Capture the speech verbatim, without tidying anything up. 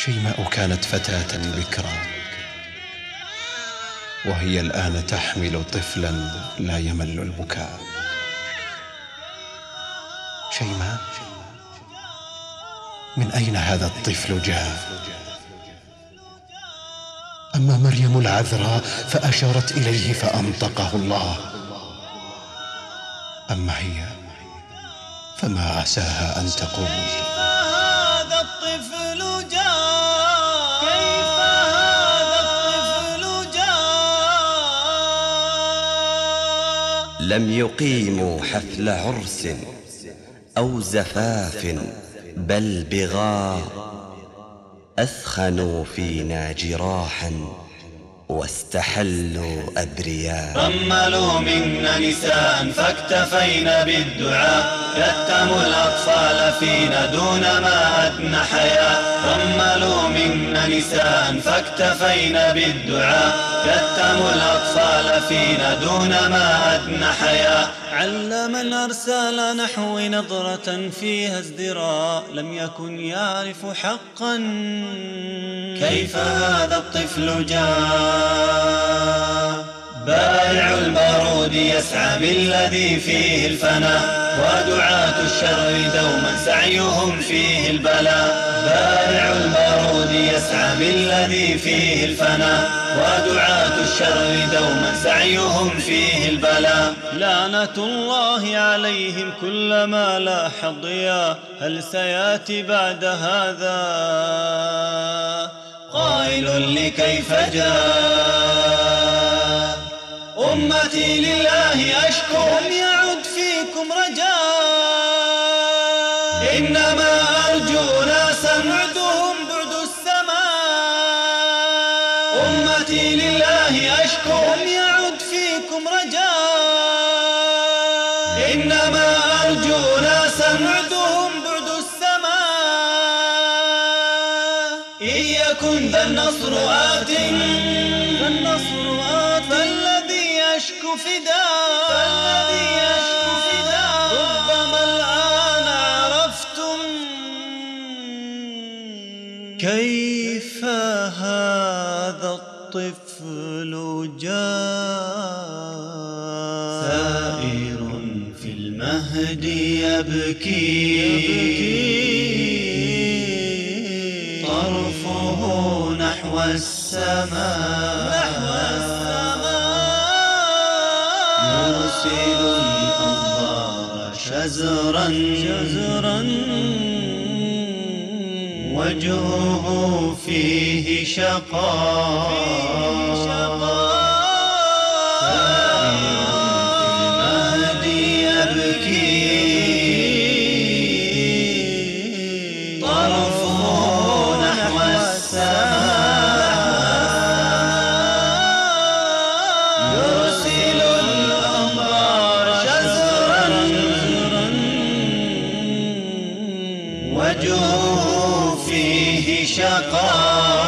شيماء كانت فتاة بكرا، وهي الآن تحمل طفلا لا يمل البكاء. شيماء، من أين هذا الطفل جاء؟ أما مريم العذراء فأشارت إليه فأنطقه الله، أما هي فما عساها أن تقول هذا الطفل جاء، كيف هذا الطفل جاء. لم يقيموا حفل عرس أو زفاف بل بغى، أثخنوا فينا جراحا واستحلوا أبرياء. رملوا منا نساء فاكتفينا بالدعاء، يتموا الأطفال فينا دون ما أدنى حياء. رملوا منا نساء فاكتفينا بالدعاء، يتموا الأطفال فينا دون ما أدنى حياء. علم الأرسال نحو نظرة فيها ازدراء، لم يكن يعرف حقا كيف هذا الطفل جاء. بائع البارود يسعى بالذي فيه الفناء، ودعاة الشر دوما سعيهم فيه البلاء. بائع البارود يسعى بالذي فيه الفناء، ودعاة الشر دوما سعيهم فيه البلاء. لعنة الله عليهم كلما لاح الضياء، هل سيأتي بعد هذا قائل لكيف جاء. أمتي لله أشكو، لم يعد فيكم رجاء، إنما أرجو ناسا بعدهم بعد السماء. أمتي لله أشكو، لم يعد فيكم رجاء، إنما أرجو ناسا بعدهم بعد السماء. إن يكن ذا النصر آت، فالنصر آت، فالذي يشكو فداء، فالذي يشكو فداء. ربما الآن عرفتم كيف هذا الطفل جاء. سائر في المهد يبكي، طرفه نحو السماء، نحو السماء. يرسل الأنظار شزرا شزرا، وجهه فيه شقاء. سائر في المهد يبكي، طرفه نحو السماء. يرسل الأنظار شزرا، وجهه فيه شقاء.